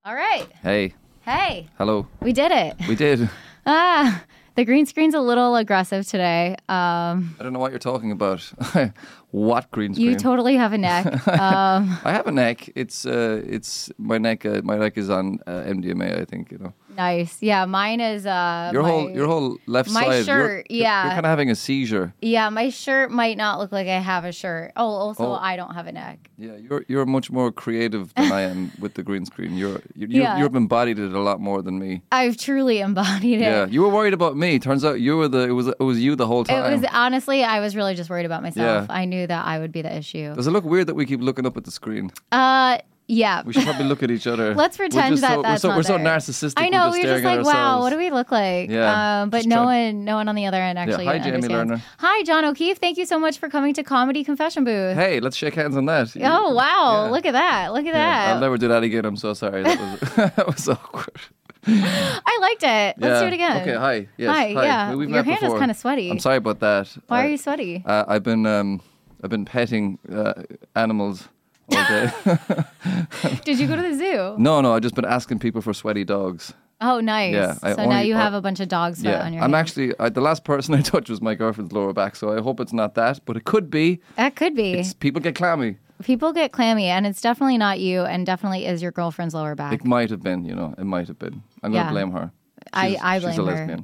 All right. Hey. Hey. Hello. We did it. We did. The green screen's a little aggressive today. I don't know what you're talking about. What green screen? You totally have a neck. I have a neck. It's my neck. My neck is on MDMA. I think Nice. Yeah, mine is. Your whole left my side. shirt. You're kind of having a seizure. Yeah, my shirt might not look like I have a shirt. Also, I don't have a neck. Yeah, you're much more creative than I am with the green screen. You've embodied it a lot more than me. I've truly embodied it. Yeah, you were worried about me. Turns out you were it was you the whole time. It was honestly, I was really just worried about myself. Yeah. I knew that I would be the issue. Does it look weird that we keep looking up at the screen? Yeah. We should probably look at each other. Let's pretend that's we're so there. narcissistic. I know, we're just like, wow, what do we? we look like? Yeah, but no one on the other end actually Hi, Jamie understands. Lerner. Hi, John O'Keefe. Thank you so much for coming to Comedy Confession Booth. Hey, let's shake hands on that. Oh, wow. Yeah. Look at that. Look at that. I'll never do that again. I'm so sorry. That was awkward. I liked it. Let's do it again. Okay, hi. Yes, hi. Yeah. We've Your met hand is kind of sweaty. I'm sorry about that. Why are you sweaty? I've been petting animals all day. Did you go to the zoo? No. I've just been asking people for sweaty dogs. Oh, nice. Yeah, now you have a bunch of dog sweat on your hands. Actually, the last person I touched was my girlfriend's lower back, so I hope it's not that, but it could be. That could be. People get clammy. People get clammy, and it's definitely not you, and definitely is your girlfriend's lower back. It might have been, it might have been. I'm going to blame her. I blame she's a her. lesbian.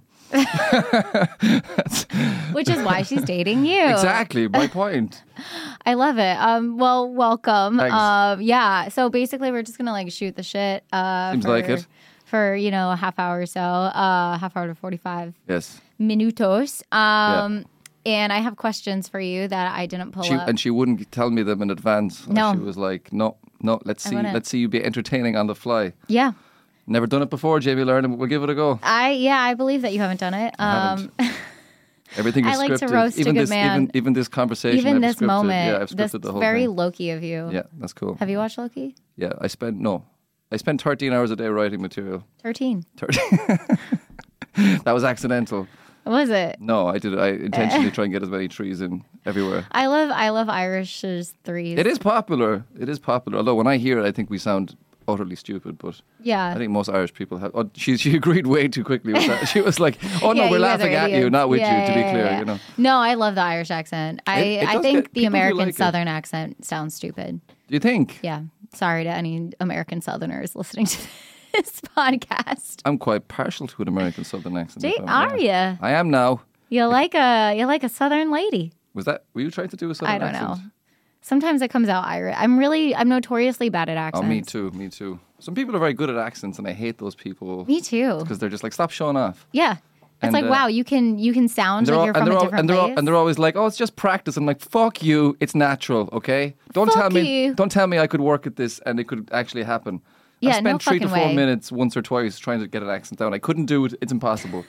Which is why she's dating you. Exactly, my point. I love it. Well, welcome. Thanks. Yeah. So basically, we're just gonna shoot the shit. Seems like it. For a half hour or so, half hour to 45 minutos. And I have questions for you that I didn't pull up. And she wouldn't tell me them in advance. No. She was like, no, let's see you be entertaining on the fly. Yeah. Never done it before, Jamie Lerner, but we'll give it a go. I believe that you haven't done it. Everything is scripted. I like to roast a good man. Even this conversation. Even this scripted. moment. Yeah, I've scripted the whole very thing. Loki of you. Yeah, that's cool. Have you watched Loki? Yeah, I spent 13 hours a day writing material. 13. That was accidental. Was it? No, I did. I intentionally try and get as many trees in everywhere. I love Irish's threes. It is popular. Although when I hear it, I think we sound utterly stupid. But yeah, I think most Irish people have. Oh, she agreed way too quickly with that. She was like, "Oh no, we're laughing at you, not with you." To be clear, No, I love the Irish accent. I think the American Southern accent sounds stupid. Do you think? Yeah. Sorry to any American Southerners listening to this podcast. I'm quite partial to an American Southern accent. Are you? I am now. You like a Southern lady. Were you trying to do a Southern accent? I don't know. Sometimes it comes out Irish. I'm notoriously bad at accents. Oh, me too. Some people are very good at accents, and I hate those people. Me too. Because they're just like, stop showing off. Yeah. It's wow, you can sound like you're from a different place. And they're always like, oh, it's just practice. I'm like, fuck you, it's natural, okay? Don't tell me I could work at this and it could actually happen. Yeah, I spent 3 to 4 minutes once or twice trying to get an accent down. I couldn't do it. It's impossible.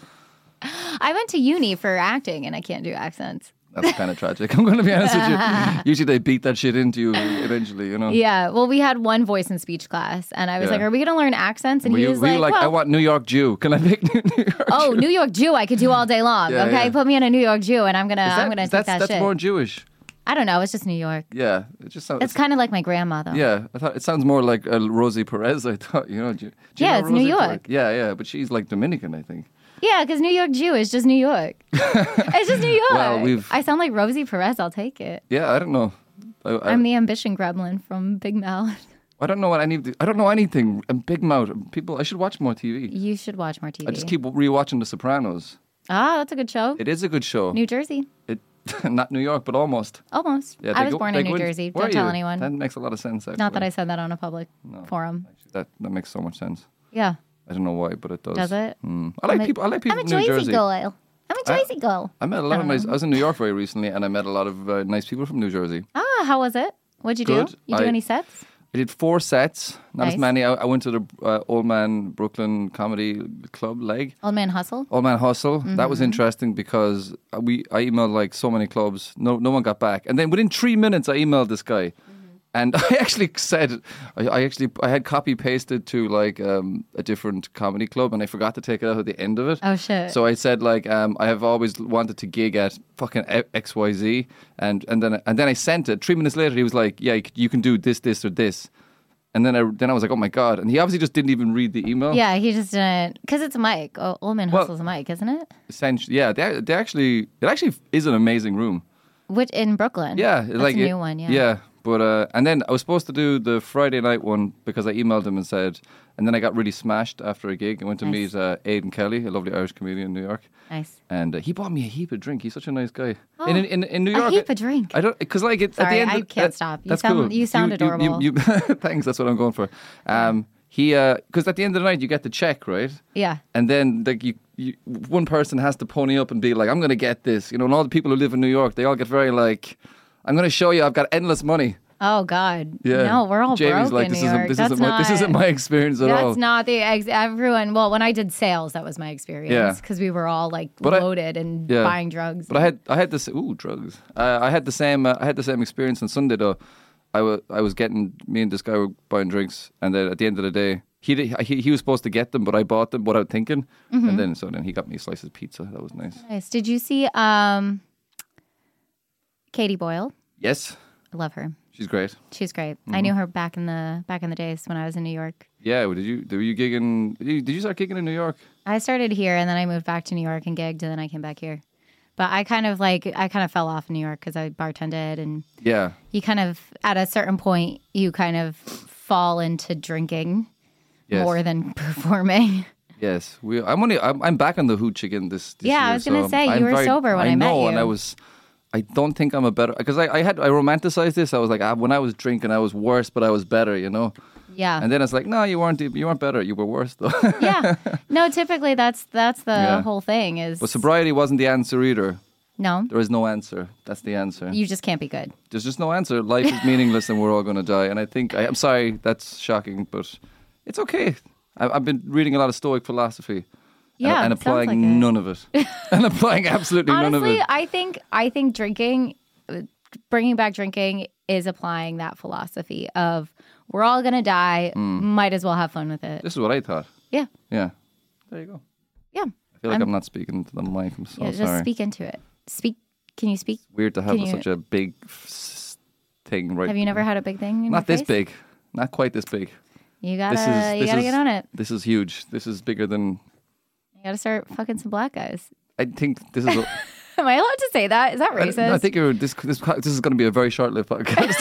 I went to uni for acting and I can't do accents. That's kind of tragic. I'm going to be honest with you. Usually they beat that shit into you eventually, Yeah. Well, we had one voice and speech class, and I was like, "Are we going to learn accents?" And he was like, "I want New York Jew. Can I make New York?" Oh, New York Jew, I could do all day long. Yeah, okay, put me in a New York Jew, and I'm gonna take that shit. That's more Jewish. I don't know. It's just New York. Yeah, it just sounds. It's kind of like my grandma, though. Yeah, I thought it sounds more like Rosie Perez. I thought, it's New York. Yeah, but she's like Dominican, I think. Yeah, because New York Jew is just New York. It's just New York. Well, I sound like Rosie Perez. I'll take it. Yeah, I don't know. I'm the ambition gremlin from Big Mouth. I don't know what I need. I don't know anything. I'm Big Mouth. I should watch more TV. You should watch more TV. I just keep rewatching The Sopranos. Ah, that's a good show. It is a good show. New Jersey. Not New York, but almost. Almost. Yeah, I was born in New Jersey. Don't tell anyone. That makes a lot of sense, actually. Not that I said that on a public forum. Actually, that makes so much sense. Yeah. I don't know why, but it does. Does it? I like people from New Jersey. I'm a Jersey girl. I met a lot of nice. I was in New York very recently, and I met a lot of nice people from New Jersey. Ah, how was it? What'd you do? You do any sets? I did 4 sets, not nice. as many. I went to the Old Man Brooklyn Comedy Club leg. Old Man Hustle? Old Man Hustle. Mm-hmm. That was interesting because I emailed like so many clubs. No one got back. And then within 3 minutes, I emailed this guy. And I actually said, I had copy pasted to like a different comedy club, and I forgot to take it out at the end of it. Oh shit! So I said like, I have always wanted to gig at fucking XYZ, and then I sent it. 3 minutes later, he was like, yeah, you can do this, or this. And then I was like, oh my God. And he obviously just didn't even read the email. Yeah, he just didn't. Because it's a mic. Old Man Hustle's a mic, isn't it? Essentially, yeah. It actually is an amazing room. Which in Brooklyn? Yeah. That's a new one, yeah. Yeah. But and then I was supposed to do the Friday night one because I emailed him and said, and then I got really smashed after a gig. I went to meet Aidan Kelly, a lovely Irish comedian in New York. Nice. And he bought me a heap of drink. He's such a nice guy. In New York, a heap of drink. I don't because like Sorry, at the end. I can't stop. That's cool. You sound adorable. Thanks. That's what I'm going for. He because at the end of the night you get the check, right? Yeah. And then like you one person has to pony up and be like, I'm going to get this, and all the people who live in New York, they all get very like, I'm going to show you I've got endless money. Oh God! Yeah. No, we're all Jamie's broke like, in this New York. this isn't my experience at all. That's not everyone. Well, when I did sales, that was my experience because we were all like loaded and buying drugs. But I had this drugs. I had the same experience on Sunday though. I was getting, me and this guy were buying drinks, and then at the end of the day, he was supposed to get them, but I bought them without thinking, and then he got me a slice of pizza. That was nice. Nice. Did you see Katie Boyle? Yes. I love her. She's great. She's great. I knew her back in the days when I was in New York. Yeah. Were you gigging? Did you start gigging in New York? I started here, and then I moved back to New York and gigged, and then I came back here. But I kind of fell off in New York because I bartended, and you kind of at a certain point you kind of fall into drinking more than performing. Yes, I'm back on the hooch again this year. I was gonna say you were sober when I met you. And I don't think I'm a better because I romanticized this. I was like, when I was drinking, I was worse, but I was better, Yeah. And then it's like, no, you weren't better. You were worse though. Yeah. No, typically that's the whole thing is. But sobriety wasn't the answer either. No. There is no answer. That's the answer. You just can't be good. There's just no answer. Life is meaningless and we're all going to die. And I think, I'm sorry, that's shocking, but it's okay. I've been reading a lot of Stoic philosophy. Yeah, and applying none of it. And applying absolutely none of it. Honestly, I think drinking, bringing back drinking is applying that philosophy of we're all going to die, might as well have fun with it. This is what I thought. Yeah. Yeah. There you go. Yeah. I feel like I'm not speaking to the mic. I'm so sorry. Just speak into it. Can you speak? It's weird to have such a big thing right. Have you never had a big thing in Not this big. Not quite this big. You gotta get on it. This is huge. This is bigger than... You gotta start fucking some black guys. I think this is... Am I allowed to say that? Is that racist? I think this is going to be a very short-lived podcast.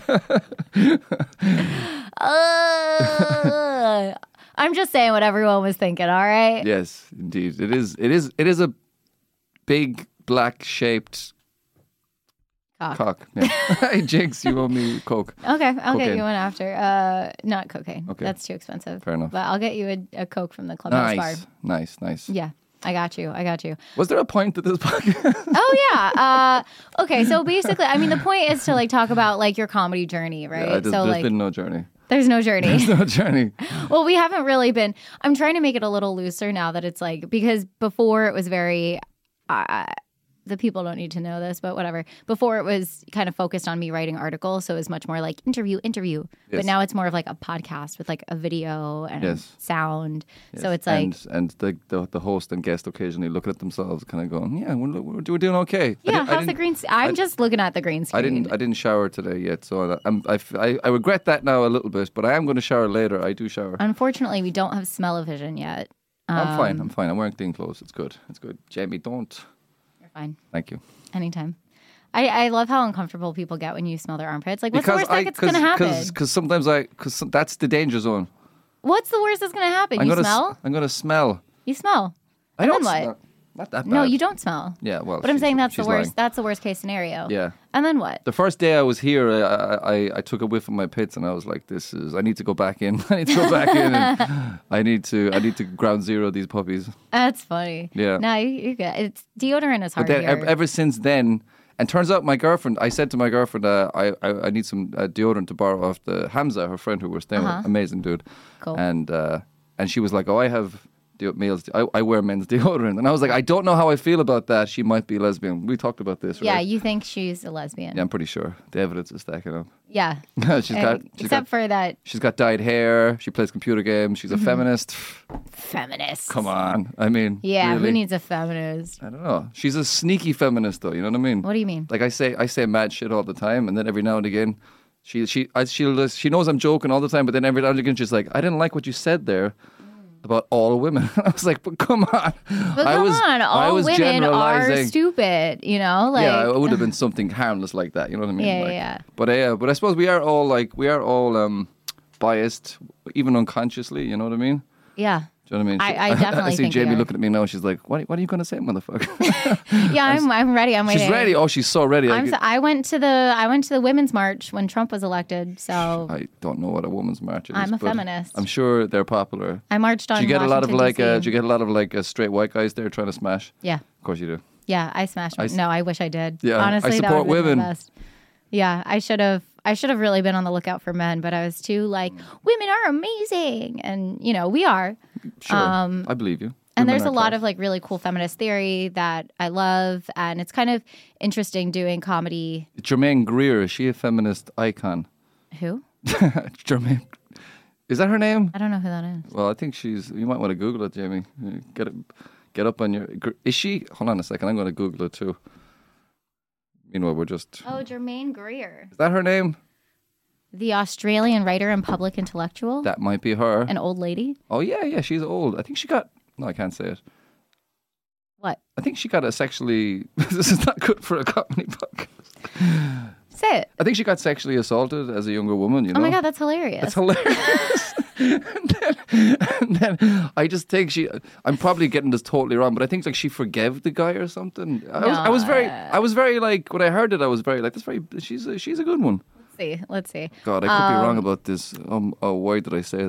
I'm just saying what everyone was thinking. All right. Yes, indeed. It is a big black-shaped cock. Yeah. Hey, Jinx, you owe me Coke. Okay, I'll get you one after. Not cocaine. Okay. That's too expensive. Fair enough. But I'll get you a Coke from the Clubhouse bar. Nice. Yeah. I got you. Was there a point to this podcast? Oh, yeah. Okay, so basically, I mean, the point is to, talk about, your comedy journey, right? Yeah, there's been no journey. There's no journey. There's no journey. Well, we haven't really been... I'm trying to make it a little looser now that it's, because before it was very... the people don't need to know this, but whatever. Before it was kind of focused on me writing articles, so it was much more like interview. Yes. But now it's more of a podcast with a video and sound. Yes. So it's and the host and guest occasionally looking at themselves, kind of going, "Yeah, we're doing okay." Yeah, how's the green? I'm just looking at the green screen. I didn't shower today yet, so I regret that now a little bit. But I am going to shower later. I do shower. Unfortunately, we don't have smell-o-vision yet. I'm fine. I'm wearing clean clothes. It's good. Jamie, don't. Fine. Thank you. Anytime. I love how uncomfortable people get when you smell their armpits. What's the worst that's going to happen? Because sometimes that's the danger zone. What's the worst that's going to happen? You smell? I'm going to smell. You smell. I don't what? Smell. Not that bad. No, you don't smell. Yeah, well. But I'm saying that's the worst. Lying. That's the worst case scenario. Yeah. And then what? The first day I was here, I took a whiff of my pits and I was like, I need to go back in. I need to go back in. And I need to ground zero these puppies. That's funny. Yeah. No, you're good. It's deodorant is hard but then, here. Ever since then, and turns out I said to my girlfriend, I need some deodorant to borrow off the Hamza, her friend who we're staying with. Amazing dude. Cool. And she was like, I have I wear men's deodorant. And I was like, I don't know how I feel about that. She might be lesbian. We talked about this, right? Yeah, you think she's a lesbian. Yeah, I'm pretty sure. The evidence is stacking up. Yeah. Except for that. She's got dyed hair. She plays computer games. She's a feminist. Feminist. Come on. I mean, yeah, really? Who needs a feminist? I don't know. She's a sneaky feminist, though. You know what I mean? What do you mean? I say mad shit all the time. And then every now and again, She knows I'm joking all the time, but then every now and again she's like, I didn't like what you said there about all women. I was like, but come on. But all women are stupid, you know? Like, yeah, it would have been something harmless like that, you know what I mean? Yeah. But I suppose we are all biased, even unconsciously, you know what I mean? Yeah. Do you know what I mean? I definitely I see think Jamie looking at me now. She's like, "What are you going to say, motherfucker?" Yeah, I'm ready. I'm waiting. She's ready. Oh, she's so ready. I went to the women's march when Trump was elected. So I don't know what a women's march is. I'm a feminist. I'm sure they're popular. I marched on. Do you get a lot of DC. Do you get a lot of straight white guys there trying to smash? Yeah. Of course you do. Yeah, I smashed. No, I wish I did. Yeah, honestly, I support that would women. Been the best. Yeah, I should have really been on the lookout for men, but I was too like, women are amazing, and you know we are. Sure, I believe you. And there's a lot of like really cool feminist theory that I love, and it's kind of interesting doing comedy. Germaine Greer, is she a feminist icon? Who? Germaine. Is that her name? I don't know who that is. Well, I think she's. You might want to Google it, Jamie. Get up on your. Is she? Hold on a second. I'm going to Google it too. Meanwhile, we're just. Oh, Germaine Greer. Is that her name? The Australian writer and public intellectual. That might be her. An old lady. Oh yeah, she's old. I think she got. No, I can't say it. What? I think she got a sexually. This is not good for a comedy podcast. Say it. I think she got sexually assaulted as a younger woman. You know. Oh my god, that's hilarious. It's hilarious. and then I just think I'm probably getting this totally wrong, but I think like she forgave the guy or something. I was very like when I heard it, I was very like she's a good one. Let's see. God, I could be wrong about this. Why did I say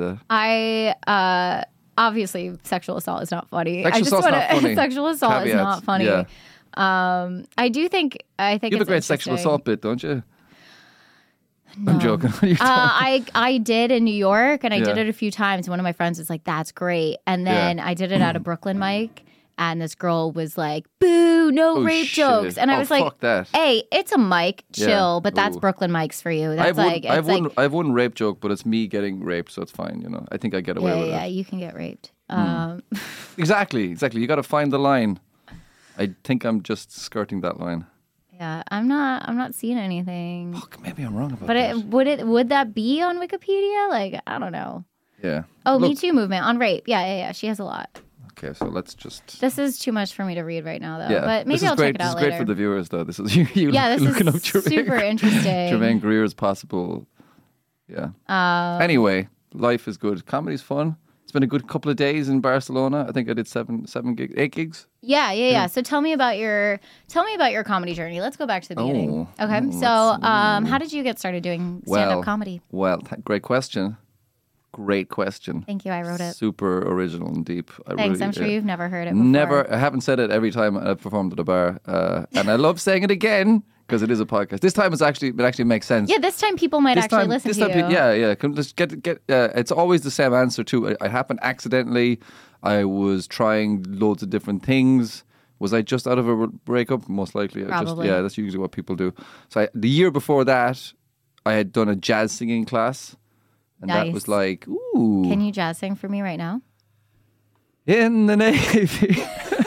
that? Obviously sexual assault is not funny. Sexual assault is not funny. Yeah. I think you have a great sexual assault bit, don't you? No. I'm joking. I did in New York, and I did it a few times. One of my friends was like, "That's great," and then I did it at a Brooklyn mic, and this girl was like, "Boo, no rape jokes," and I was like, fuck that. "Hey, it's a mic, chill," but that's Brooklyn mics for you. That's I've one rape joke, but it's me getting raped, so it's fine. You know, I think I get away with it. Yeah, you can get raped. Exactly. You got to find the line. I think I'm just skirting that line. Yeah, I'm not seeing anything. Fuck, maybe I'm wrong about that. But would that be on Wikipedia? Like, I don't know. Yeah. Oh, Me Too movement on rape. Yeah. She has a lot. Okay, so let's just. This is too much for me to read right now, though. Yeah, but maybe I'll check it out later. This is great for the viewers, though. This is you looking up super interesting. Germaine Greer's possible. Yeah. Anyway, life is good. Comedy's fun. It's been a good couple of days in Barcelona. I think I did 8 gigs. Yeah. So tell me about your comedy journey. Let's go back to the beginning. Okay. So how did you get started doing stand-up comedy? Well, great question. Thank you. I wrote it. Super original and deep. Thanks. I'm sure you've never heard it before. Never. I haven't said it every time I've performed at a bar. And I love saying it again because it is a podcast. This time it actually makes sense. Yeah, this time people might listen to you. Yeah. Let's get. It's always the same answer too. It happened accidentally. I was trying loads of different things. Was I just out of a breakup? Most likely. Probably. That's usually what people do. So the year before that, I had done a jazz singing class. And that was like, ooh. Can you jazz sing for me right now? In the Navy.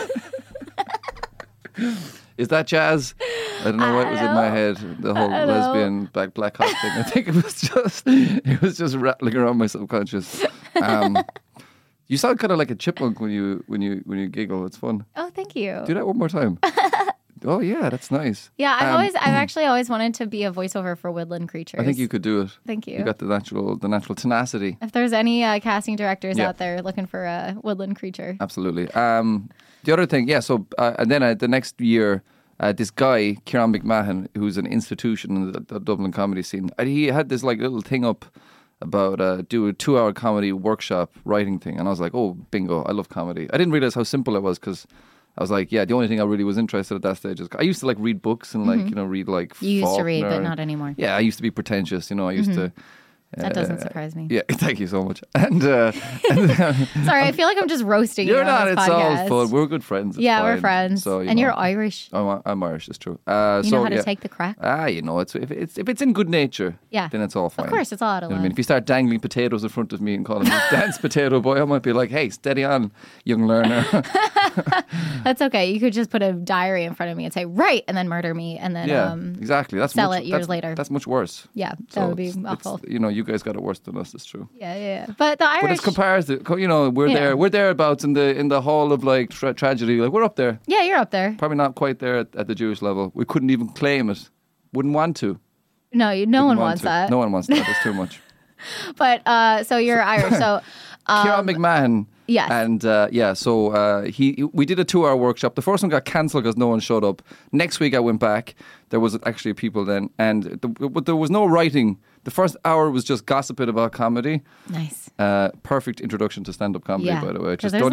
Is that jazz? I don't know what was in my head. The whole lesbian black hot thing. I think it was just rattling around my subconscious. You sound kind of like a chipmunk when you giggle. It's fun. Oh, thank you. Do that one more time. Oh yeah, that's nice. Yeah, I've actually always wanted to be a voiceover for woodland creatures. I think you could do it. Thank you. You got the natural tenacity. If there's any casting directors out there looking for a woodland creature, absolutely. The other thing, so and then the next year, this guy Kieran McMahon, who's an institution in the Dublin comedy scene, he had this like little thing up about do a 2-hour comedy workshop writing thing, and I was like, oh, bingo! I love comedy. I didn't realize how simple it was because I was like, the only thing I really was interested at that stage is I used to like read books and like read like you used Faulkner to read, but not anymore. Yeah, I used to be pretentious. I used to. That doesn't surprise me. Yeah, thank you so much. And sorry, I feel like I'm just roasting you. You're not. It's all fun. We're good friends. It's fine. We're friends. So, you're Irish. I'm Irish. It's true. You know how to take the crack. If it's in good nature, then it's all fine. Of course, it's all out of love. I mean, if you start dangling potatoes in front of me and calling me dance potato boy, I might be like, hey, steady on, young learner. That's okay. You could just put a diary in front of me and say, right, and then murder me, and then exactly. That's sell it years later. That's much worse. Yeah, that would be awful. You guys got it worse than us. It's true. Yeah. But the Irish. But it's comparison. We're there. We're thereabouts in the hall of like tragedy. Like we're up there. Yeah, you're up there. Probably not quite there at the Jewish level. We couldn't even claim it. Wouldn't want to. No one wants that. No one wants that. It's too much. But so you're Irish. So Kieran McMahon. Yes. And so we did a 2-hour workshop. The first one got cancelled because no one showed up. Next week I went back. There was actually people then, and there was no writing. The first hour was just gossiping about comedy. Nice. Perfect introduction to stand-up comedy, by the way. Just don't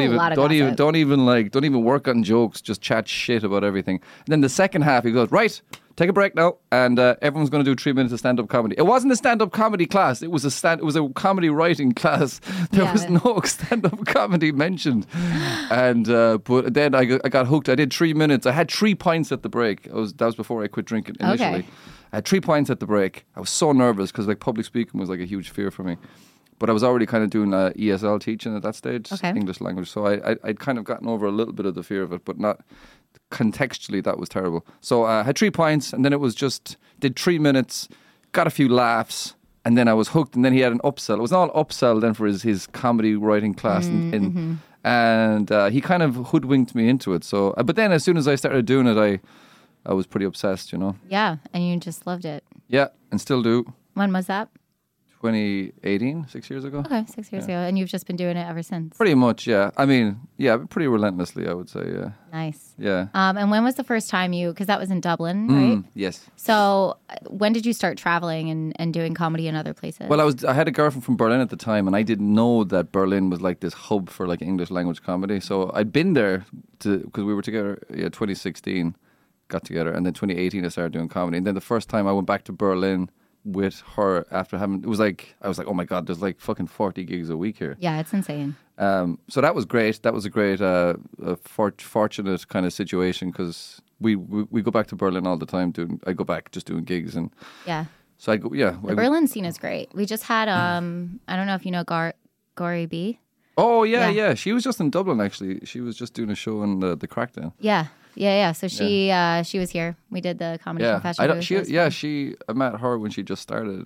even work on jokes. Just chat shit about everything. And then the second half, he goes, right, take a break now, and everyone's going to do 3 minutes of stand-up comedy. It wasn't a stand-up comedy class. It was a comedy writing class. There was no stand-up comedy mentioned. And but then I got hooked. I did 3 minutes. I had 3 pints at the break. That was before I quit drinking initially. Okay. I had 3 pints at the break. I was so nervous because like public speaking was like a huge fear for me. But I was already kind of doing ESL teaching at that stage, English language. So I'd kind of gotten over a little bit of the fear of it, but not contextually. That was terrible. So I had 3 pints, and then it was just did 3 minutes, got a few laughs, and then I was hooked. And then he had an upsell. It was all upsell then for his comedy writing class, and he kind of hoodwinked me into it. So, but then as soon as I started doing it, I was pretty obsessed, Yeah, and you just loved it. Yeah, and still do. When was that? 2018, 6 years ago. Okay, 6 years ago. And you've just been doing it ever since? Pretty much, yeah. I mean, pretty relentlessly, I would say, yeah. Nice. Yeah. And when was the first time because that was in Dublin, right? Yes. So when did you start traveling and doing comedy in other places? Well, I had a girlfriend from Berlin at the time, and I didn't know that Berlin was like this hub for like English language comedy. So I'd been there because we were together, 2016, got together, and then 2018 I started doing comedy. And then the first time I went back to Berlin with her after I was like, oh my God, there's like fucking 40 gigs a week here. Yeah, it's insane. So that was great. That was a great, fortunate kind of situation because we go back to Berlin all the time. I go back just doing gigs and yeah. So I go, yeah. The Berlin scene is great. We just had I don't know if you know Gory B. Oh yeah. She was just in Dublin actually. She was just doing a show in the Crackdown. Yeah. So she was here. We did the comedy confession. I met her when she just started,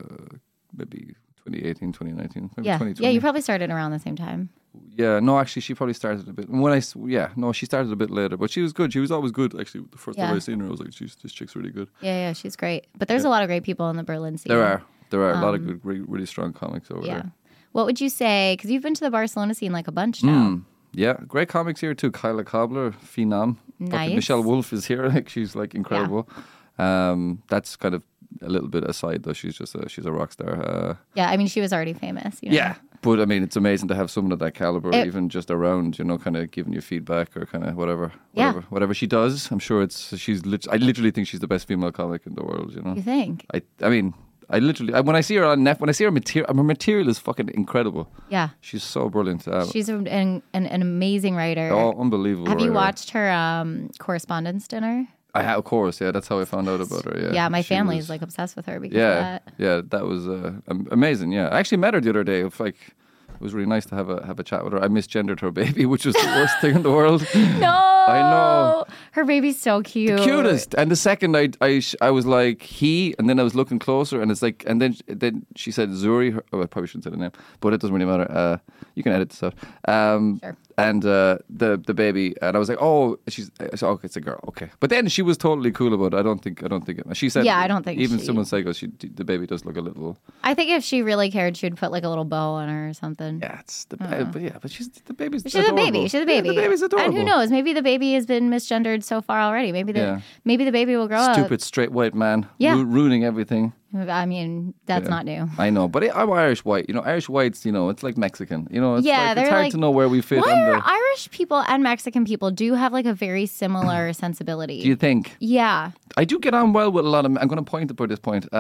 maybe 2018, 2019, maybe 2020. Yeah, you probably started around the same time. Yeah, no, actually, she probably started a bit. She started a bit later, but she was good. She was always good. Actually, the first time I seen her, I was like, this chick's really good. Yeah, she's great. But there's a lot of great people in the Berlin scene. There are a lot of good, really strong comics over there. What would you say? Because you've been to the Barcelona scene like a bunch now. Yeah, great comics here too. Kyla Cobbler, Phenom. Nice. Michelle Wolf is here. Like she's like incredible. Yeah. That's kind of a little bit aside though. She's a rock star. I mean she was already famous. Yeah, but I mean it's amazing to have someone of that caliber even just around. Kind of giving you feedback or kind of whatever she does. I'm sure I literally think she's the best female comic in the world. You think? I mean. I literally, when I see her on when I see her material is fucking incredible. Yeah. She's so brilliant. She's an amazing writer. Oh, unbelievable. Have you watched her correspondence dinner? I have, of course, yeah. That's how I found out about her, yeah. Yeah, my family is like obsessed with her because of that. Yeah, that was amazing, yeah. I actually met her the other day. It was really nice to have a chat with her. I misgendered her baby, which was the worst thing in the world. No, I know. Her baby's so cute, the cutest. And the second I was like he, and then I was looking closer, and it's like, and then she said Zuri. I probably shouldn't say the name, but it doesn't really matter. You can edit this out. Sure. And the baby, and I was like, okay, it's a girl, okay. But then she was totally cool about it. I don't think it. She said, I don't think even someone said, the baby does look a little. I think if she really cared, she would put like a little bow on her or something. Yeah, it's the but she's the baby's. She's a baby. She's a baby. Yeah, the baby's adorable. And who knows? Maybe the baby has been misgendered so far already. Maybe the baby will grow up. Stupid straight white man. Ruining everything. I mean, that's not new. I know, but I'm Irish white. Irish whites, it's like Mexican. It's hard to know where we fit. Irish people and Mexican people do have like a very similar sensibility. Do you think? Yeah. I do get on well with a lot of. I'm going to point at this point.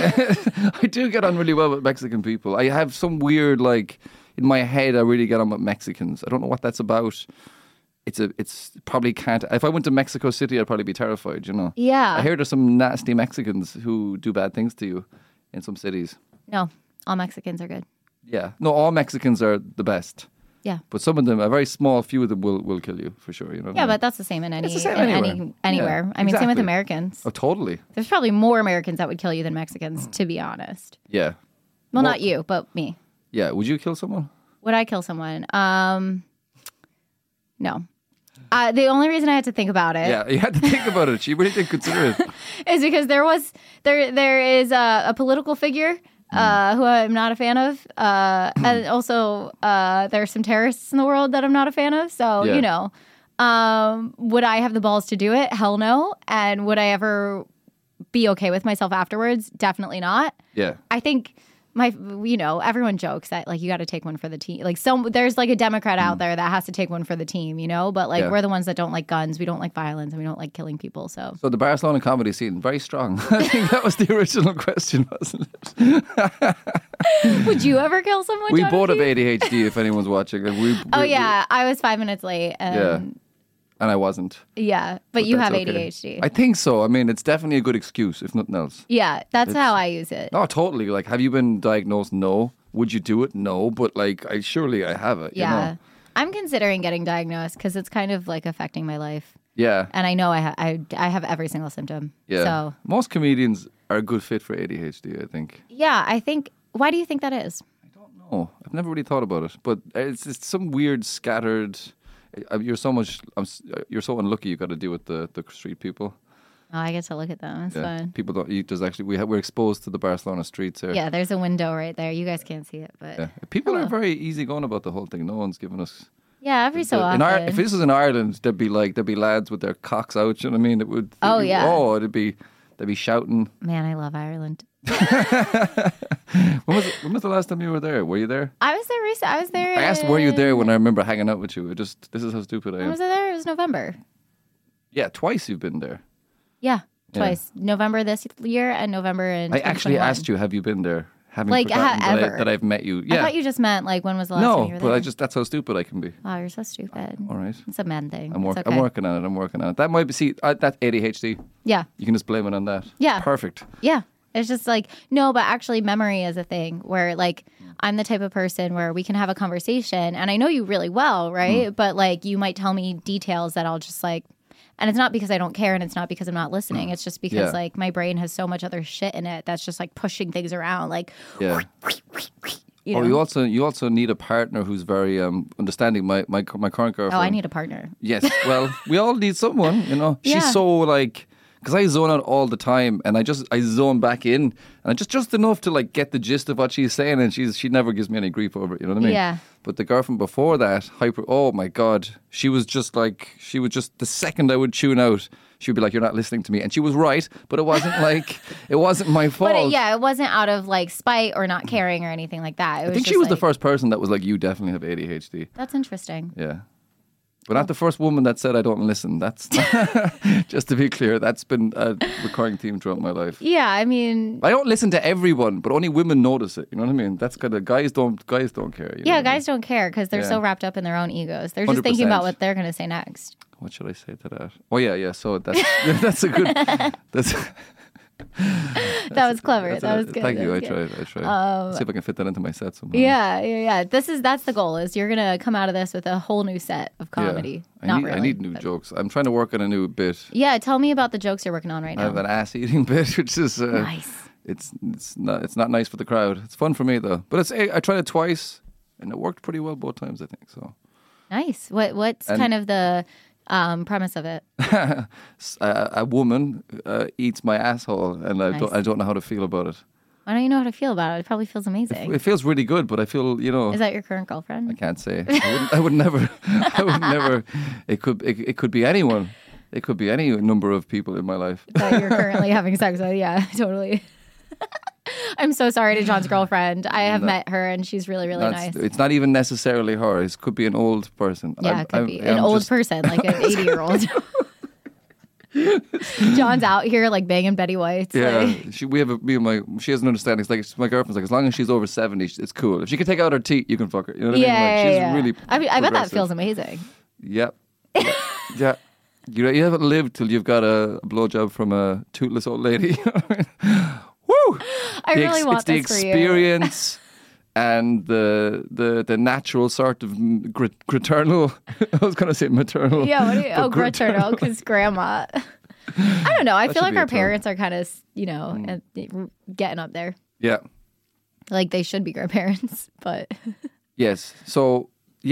I do get on really well with Mexican people. I have some weird in my head. I really get on with Mexicans. I don't know what that's about. It's probably can't. If I went to Mexico City, I'd probably be terrified. Yeah. I hear there's some nasty Mexicans who do bad things to you in some cities. No, all Mexicans are good. Yeah. No, all Mexicans are the best. Yeah. But some of them, a very small few of them will kill you for sure. You know. Yeah, but that's the same in It's the same anywhere. anywhere. Yeah, I mean, same with exactly. Americans. Oh, totally. There's probably more Americans that would kill you than Mexicans, to be honest. Yeah. Well, not you, but me. Yeah. Would you kill someone? Would I kill someone? No. The only reason I had to think about it Yeah, you had to think about it. You really did consider it. is because there is a political figure who I'm not a fan of, and also there are some terrorists in the world that I'm not a fan of. So Yeah. you know, would I have the balls to do it? Hell no. And would I ever be okay with myself afterwards? Definitely not. Yeah. I think everyone jokes that like you got to take one for the team. Like there's like a Democrat out there that has to take one for the team, you know. But like Yeah. we're the ones that don't like guns, we don't like violence, and we don't like killing people. So So the Barcelona comedy scene, very strong. I think that was the original question, wasn't it? would you ever kill someone? We Jonathan? both have ADHD if anyone's watching. Oh yeah, I was 5 minutes late. Yeah. And I wasn't. Yeah, but you have that's okay. ADHD. I think so. I mean, it's definitely a good excuse, if nothing else. Yeah, that's how I use it. Oh, totally. Like, have you been diagnosed? No. Would you do it? No. But like, surely I have it. Yeah, You know? I'm considering getting diagnosed because it's kind of like affecting my life, Yeah. and I know I have every single symptom. Yeah. So Most comedians are a good fit for ADHD, I think. yeah, I think. Why do you think that is? Oh, I've never really thought about it, but it's just some weird scattered. You're so unlucky. You got to deal with the street people. Oh, I get to look at them. It's fun. People don't. There's actually we're exposed to the Barcelona streets here. Yeah, there's a window right there. You guys can't see it, but Yeah. People are very easy going about the whole thing. No one's giving us. yeah, every so In often. if this was in Ireland, there'd be lads with their cocks out. You know what I mean? It would. Oh, yeah. Oh, they'd be shouting. Man, I love Ireland. When was the last time you were there? Were you there? I was there recently. I was there. I asked, were you there when I remember hanging out with you? This is how stupid I When am. was I there? It was November. Yeah, twice you've been there. Yeah, twice. November this year and November in. I actually 2021. asked you, have you been there? Having Like, forgotten ever? that I've met you. Yeah. I thought you just meant like when was the last time No, you were but there? that's how stupid I can be. Wow, you're so stupid. All right. It's a men thing. I'm It's okay. working on it. That might be, that's ADHD. Yeah. You can just blame it on that. Yeah. Perfect. Yeah. It's just like, no, but actually memory is a thing where like I'm the type of person where we can have a conversation and I know you really well, right? But like you might tell me details that I'll just like, and it's not because I don't care and it's not because I'm not listening. It's just because Yeah. like my brain has so much other shit in it that's just like pushing things around. Like, Yeah. you know? You also need a partner who's very understanding. My current girlfriend. Oh, I need a partner. Yes. Well, we all need someone, you know. Yeah. She's so like, because I zone out all the time, and I zone back in, and just enough to like get the gist of what she's saying, and she never gives me any grief over it. You know what I mean? Yeah. But the girlfriend before that, oh my god, she was just the second I would tune out, she'd be like, "You're not listening to me," and she was right, but it wasn't like it wasn't my fault. But it wasn't out of like spite or not caring or anything like that. It was I think she just was the like- first person that was like, "You definitely have ADHD." That's interesting. Yeah. But not the first woman that said I don't listen. That's just to be clear. That's been a recurring theme throughout my life. Yeah, I mean, I don't listen to everyone, but only women notice it. You know what I mean? That's kind of guys don't care. You know yeah, what I guys don't care because they're Yeah. so wrapped up in their own egos. They're just thinking 100%. about what they're going to say next. mean? What should I say to that? Oh yeah. So that's a good. That's That was clever. That was good. Thank you. That I was good. tried. See if I can fit that into my set somehow. Yeah. That's the goal. Is you're gonna come out of this with a whole new set of comedy. Yeah. Not really. I need new jokes. I'm trying to work on a new bit. Yeah, tell me about the jokes you're working on right I have now. an ass eating bit, which is Nice. It's not nice for the crowd. It's fun for me though. But I tried it twice, and it worked pretty well both times. I think so. Nice. What's And- kind of the premise of it? A woman eats my asshole, and Nice. I don't know how to feel about it. I don't even know how to feel about it. It probably feels amazing. It feels really good, but I feel Is that your current girlfriend? I can't say. I would never. It could be anyone. It could be any number of people in my life. That you're currently having sex with? Yeah, totally. I'm so sorry to John's girlfriend. I have met her and she's really, really nice. It's not even necessarily her. It could be an old person. Yeah, it could be an old person, like an 80-year-old. John's out here like banging Betty Whites. Yeah, like- she has an understanding. It's like my girlfriend's like, as long as she's over 70, it's cool. If she can take out her teeth, you can fuck her. You know what I mean? Like, she's yeah. really. I bet that progressive. feels amazing. Yep. Yeah. You haven't lived till you've got a blowjob from a toothless old lady. Woo! I really want it's the this for you. experience. and the natural sort of graternal. I was going to say maternal. Yeah, what do you, but graternal, because grandma. I don't know. I That feel should like be a our term. parents are kind of, getting up there. Yeah. Like they should be grandparents, but Yes. So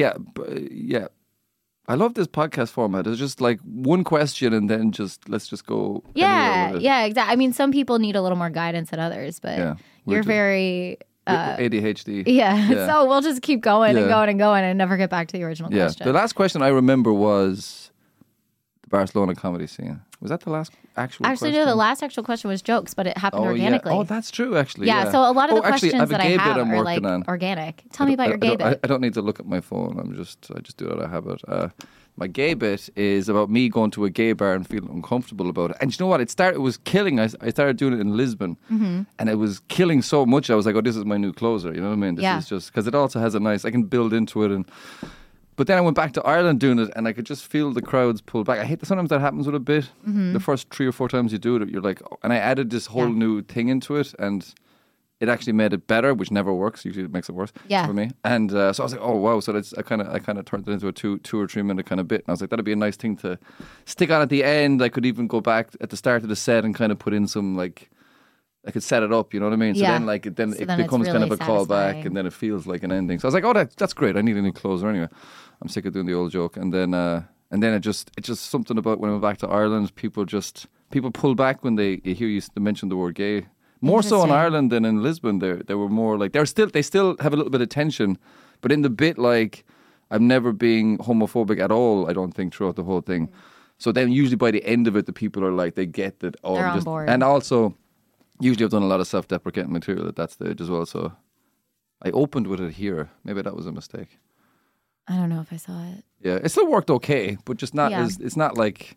yeah. I love this podcast format. It's just like one question and then let's just go. anywhere with it. yeah, exactly. I mean, some people need a little more guidance than others, but Yeah, we're you're just- very ADHD. yeah. Yeah. So we'll just keep going and Yeah. going and going and never get back to the original Yeah. question. The last question I remember was the Barcelona comedy scene. Was that the last actual Actually, question? no. The last actual question was jokes, but it happened Oh, organically. yeah. Oh, that's true, actually. Yeah, Yeah. so a lot of the actually, questions that I gay bit have I'm are like working on. organic. Tell me about your gay bit. I don't need to look at my phone. I just do it out of habit. My gay bit is about me going to a gay bar and feeling uncomfortable about it. And you know what? It was killing. I started doing it in Lisbon, and it was killing so much. I was like, oh, this is my new closer. You know what I mean? This Yeah. is just because it also has I can build into it. But then I went back to Ireland doing it, and I could just feel the crowds pull back. I hate that sometimes that happens with a bit. The first 3 or 4 times you do it, you're like, oh, and I added this whole new thing into it, and it actually made it better, which never works. Usually it makes it worse for me. And so I was like, oh wow. So I kind of turned it into a 2 or 3 minute kind of bit. And I was like, that'd be a nice thing to stick on at the end. I could even go back at the start of the set and kind of put in some like, I could set it up. You know what I mean? So Yeah. then So it then it's becomes kind really of a callback, satisfying. and then it feels like an ending. So I was like, oh, that's great. I need a new closer anyway. I'm sick of doing the old joke. And then it's just something about when I went back to Ireland, people pull back when they hear you mention the word gay. More so in Interesting. Ireland than in Lisbon. They were more like they still have a little bit of tension, but in the bit like I'm never being homophobic at all. I don't think throughout the whole thing. So then usually by the end of it, the people are like they get that. Oh, They're I'm on just, board. And also, usually I've done a lot of self-deprecating material at that stage as well. So I opened with it here. Maybe that was a mistake. I don't know if I saw it. Yeah, it still worked okay, but just not Yeah. as. It's not like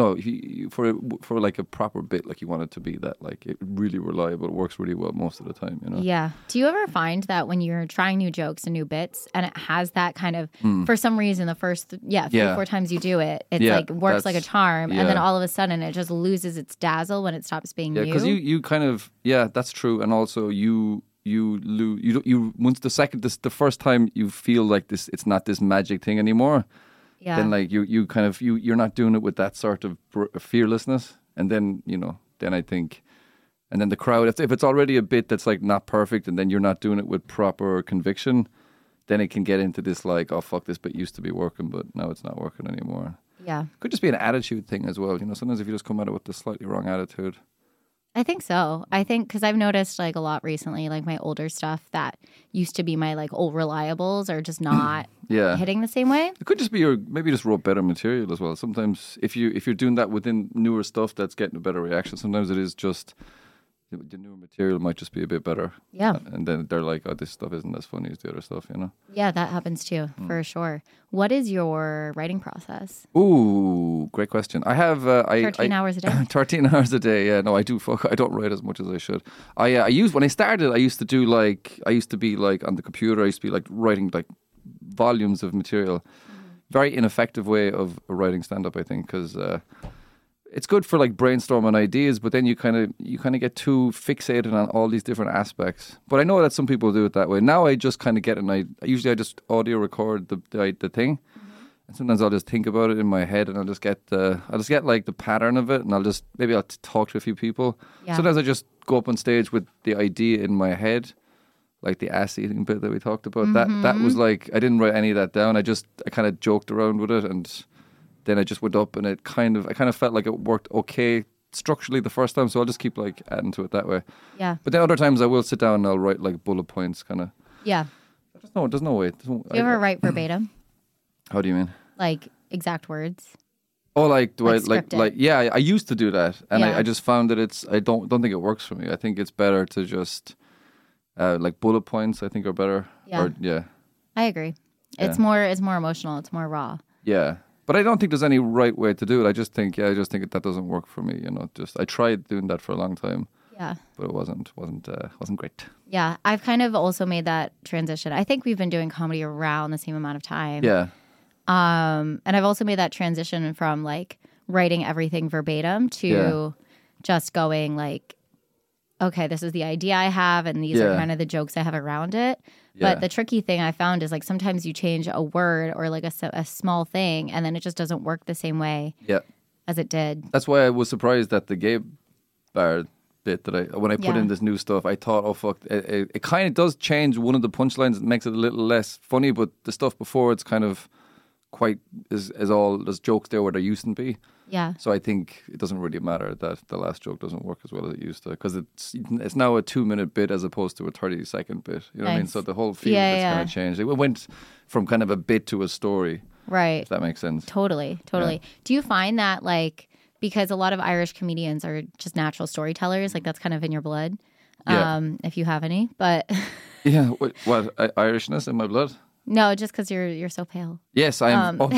for like a proper bit, like you want it to be that like it really reliable. It works really well most of the time. Yeah. Do you ever find that when you're trying new jokes and new bits and it has that kind of, for some reason, the first, 3 Yeah. 4 times you do it, it's Yeah, like works like a that's- charm. And then yeah. all of a sudden it just loses its dazzle when it stops being Yeah, new. because you kind of that's true, and also you lose once the first time you feel like this, it's not this magic thing anymore. Yeah. Then like you kind of you're not doing it with that sort of fearlessness, and then then I think, and then the crowd, if it's already a bit that's like not perfect, and then you're not doing it with proper conviction, then it can get into this like, oh fuck, this bit used to be working, but now it's not working anymore. Yeah. Could just be an attitude thing as well. Sometimes if you just come at it with the slightly wrong attitude. I think so. I think because I've noticed like a lot recently, like my older stuff that used to be my like old reliables are just not Yeah. hitting the same way. It could just be maybe you just wrote better material as well. Sometimes if you're doing that within newer stuff that's getting a better reaction, sometimes it is just the newer material might just be a bit better. Yeah. And then they're like, oh, this stuff isn't as funny as the other stuff, Yeah, that happens too, Mm. for sure. What is your writing process? Ooh, great question. I have 13 hours a day? 13 hours a day. Yeah, no, I don't write as much as I should. When I started, I used to be like on the computer. I used to be like writing like volumes of material. Very ineffective way of writing stand-up, I think, because it's good for like brainstorming ideas, but then you kind of get too fixated on all these different aspects. But I know that some people do it that way. Now I just kind of get usually I just audio record the thing, and sometimes I'll just think about it in my head, and I'll just get like the pattern of it, and I'll talk to a few people. Yeah. Sometimes I just go up on stage with the idea in my head, like the ass eating bit that we talked about. That was like I didn't write any of that down. I kind of joked around with it, and then I just went up, and I kind of felt like it worked okay structurally the first time, so I'll just keep like adding to it that way. Yeah. But then other times I will sit down and I'll write like bullet points, kind of. Yeah. There's no way. Do you ever write verbatim? How do you mean? Like exact words? Oh, like do Like I like scripted. yeah? I used to do that, and Yeah. I just found that I don't think it works for me. I think it's better to just like bullet points. I think are better. Yeah. Yeah. I agree. It's more emotional. It's more raw. Yeah. But I don't think there's any right way to do it. I just think that doesn't work for me. Just I tried doing that for a long time, Yeah. but it wasn't great. Yeah. I've kind of also made that transition. I think we've been doing comedy around the same amount of time. Yeah. And I've also made that transition from like writing everything verbatim to Yeah. just going like, okay, this is the idea I have, and these are Yeah. kind of the jokes I have around it. Yeah. But the tricky thing I found is like sometimes you change a word or like a small thing, and then it just doesn't work the same way Yeah. as it did. That's why I was surprised at the gay bar bit that when I put Yeah. in this new stuff, I thought, oh fuck, it kind of does change one of the punchlines. It makes it a little less funny, but the stuff before it's kind of quite is all there's jokes there where there used to be. Yeah. So I think it doesn't really matter that the last joke doesn't work as well as it used to, because it's now a 2-minute bit as opposed to a 30-second bit. You know what I mean? Nice. So the whole feel Yeah, of it's yeah. kind of changed. It went from kind of a bit to a story. Right. If that makes sense. Totally. Do you find that like because a lot of Irish comedians are just natural storytellers, like that's kind of in your blood, Yeah. if you have any. But Yeah. What Irishness in my blood? no, just because you're so pale. Yes, I am. Um,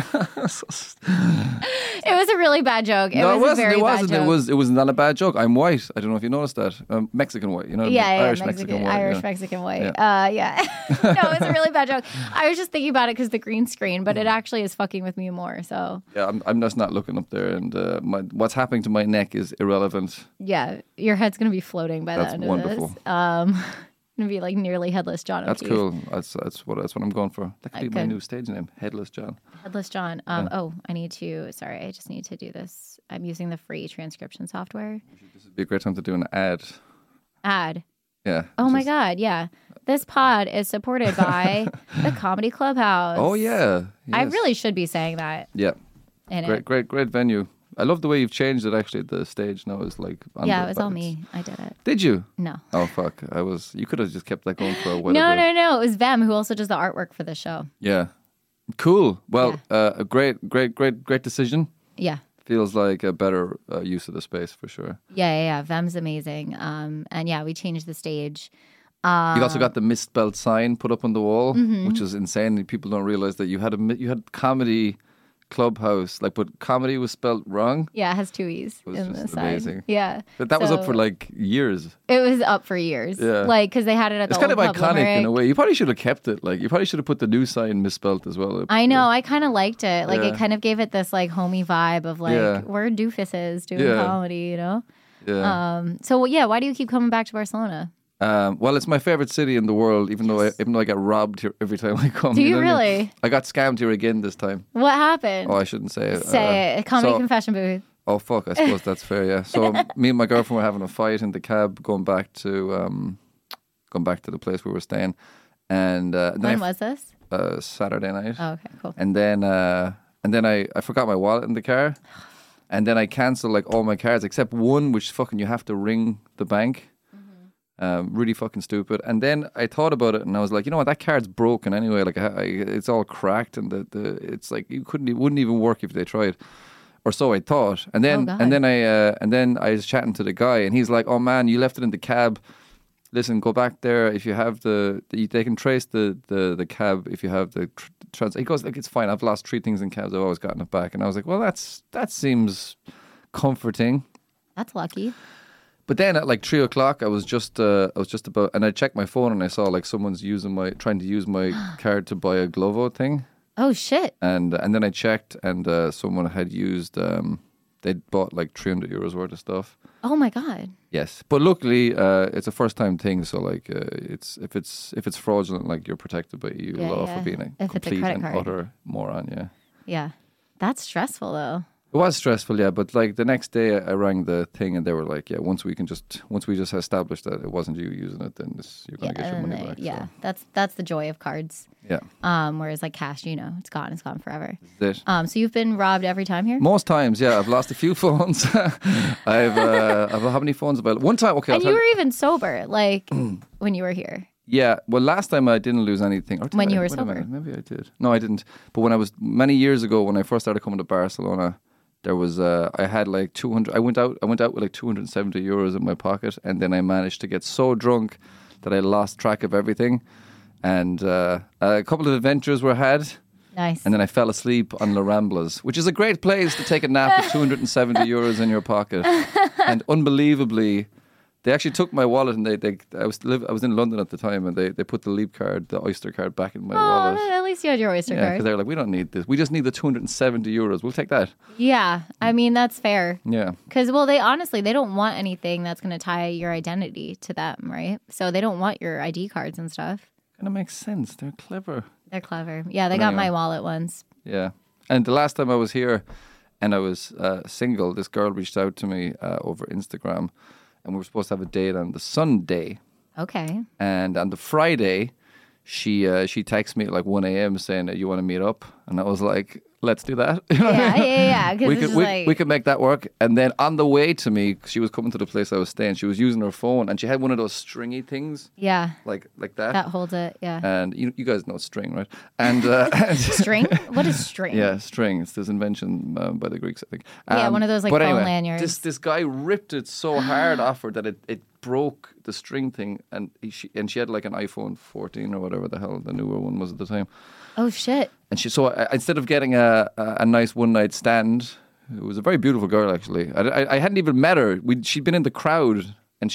It was a really bad joke. No, it was a wasn't. very It bad wasn't. joke. It was not a bad joke. I'm white. I don't know if you noticed that. Mexican white. You know, Yeah, Irish Mexican, white. Irish yeah. Mexican white. Yeah. Yeah. No, it was a really bad joke. I was just thinking about it because the green screen, but it actually is fucking with me more. So Yeah, I'm just not looking up there, and what's happening to my neck is irrelevant. yeah, your head's gonna be floating by That's the end wonderful. of this. Gonna be like nearly headless John. That's O'Keefe. cool. That's what I'm going for. That could be my Okay. new stage name, Headless John. Headless John. Oh, I need to. Sorry, I just need to do this. I'm using the free transcription software. This would be a great time to do an ad. Ad. Yeah. Oh my just- God, yeah. This pod is supported by the Comedy Clubhouse. Oh yeah. I Yes. really should be saying that Yeah. in it. Great venue. I love the way you've changed it. Actually, the stage now is like. on Yeah, the it was all buttons. me. I did it. Did you? No. Oh fuck! You could have just kept that going for a while. No. It was Vem who also does the artwork for the show. Yeah. Cool. Well, a great decision. Yeah. Feels like a better use of the space for sure. Yeah. Vem's amazing. And yeah, we changed the stage. You also got the misspelled sign put up on the wall, Mm-hmm. which is insane. People don't realize that you had comedy clubhouse, like, but comedy was spelled wrong. Yeah, it has two E's was in the just side. amazing. Yeah. That was up So- for like years. It was up for years. Yeah. Like, because they had it at the It's kind of old Pub iconic in a Limerick. way. You probably should have kept it. Like, you probably should have put the new sign misspelled as well. I know. I kind of liked it. Like, Yeah. it kind of gave it this, like, homey vibe of, like, Yeah. we're doofuses doing Yeah. comedy, you know? Yeah. So, yeah, why do you keep coming back to Barcelona? Well, it's my favorite city in the world, even though I get robbed here every time I come. Do you know what I mean? really? I got scammed here again this time. What happened? Oh, I shouldn't say it. Say it. Comedy so- confession booth. Oh fuck! I suppose that's fair. Yeah. So me and my girlfriend were having a fight in the cab going back to the place we were staying, and then When was this? Saturday night. Oh, okay, cool. And then I forgot my wallet in the car, and then I cancelled like all my cards except one, which fucking you have to ring the bank. Really fucking stupid. And then I thought about it, and I was like, you know what, that card's broken anyway. Like it's all cracked, and it's like it wouldn't even work if they tried, or so I thought. And then Oh, God. and then I was chatting to the guy, and he's like, oh man, you left it in the cab. Listen, go back there. If you have they can trace the cab if you have the trans. He goes, like, it's fine. I've lost 3 things in cabs. I've always gotten it back. And I was like, well, that seems comforting. That's lucky. But then at like 3 o'clock, I was just about, and I checked my phone and I saw like someone's trying to use my card to buy a Glovo thing. Oh, shit. And then I checked, and someone had used, they'd bought like €300 worth of stuff. Oh, my God. Yes, but luckily it's a first time thing, so like if it's fraudulent, like you're protected by EU Yeah, law yeah. for being a If it's a complete credit and card. utter moron. Yeah, Yeah. That's stressful, though. it was stressful. Yeah, but like the next day I rang the thing, and they were like, yeah, once we just established that it wasn't you using it, then you're gonna get your and money back. yeah. So, That's the joy of cards. yeah, Whereas like cash, it's gone forever. that's it. So you've been robbed every time here? Most times, yeah, I've lost a few phones. I've how many phones available? One time, okay, I'll And tell you were even sober, like when you were here. Yeah, well, last time I didn't lose anything. Or did When I? you were Wait a minute, sober. maybe I did. No, I didn't. But when I was many years ago, when I first started coming to Barcelona, there was I had like 200. I went out with like €270 in my pocket, and then I managed to get so drunk that I lost track of everything. And a couple of adventures were had. Nice. And then I fell asleep on La Ramblas, which is a great place to take a nap with €270 in your pocket. And unbelievably, They actually took my wallet, and I was in London at the time, and they put the Leap card, the Oyster card, back in my wallet. At least you had your Oyster Yeah, card. because they were like, we don't need this. We just need the €270. We'll take that. Yeah, I mean that's fair. Yeah. Because they don't want anything that's going to tie your identity to them, right? So they don't want your ID cards and stuff. Kind of makes sense. They're clever. They're clever. Yeah, they got my wallet once. Yeah. And the last time I was here, and I was single, this girl reached out to me over Instagram. And we were supposed to have a date on the Sunday. Okay. And on the Friday, she texted me at like 1 a.m. saying that you want to meet up. And I was like, let's do that. You know what I mean? Yeah. We could make that work. And then on the way to me, she was coming to the place I was staying. She was using her phone, and she had one of those stringy things. Yeah. Like that. That holds it, yeah. And you guys know string, right? And String? What is string? Yeah, string. It's this invention by the Greeks, I think. Yeah, one of those like but phone anyway, lanyards. This guy ripped it so hard off her that it broke the string thing, and she had like an iPhone 14 or whatever the hell the newer one was at the time. Oh shit! And instead of getting a nice one night stand, it was a very beautiful girl actually. I hadn't even met her. She'd been in the crowd. And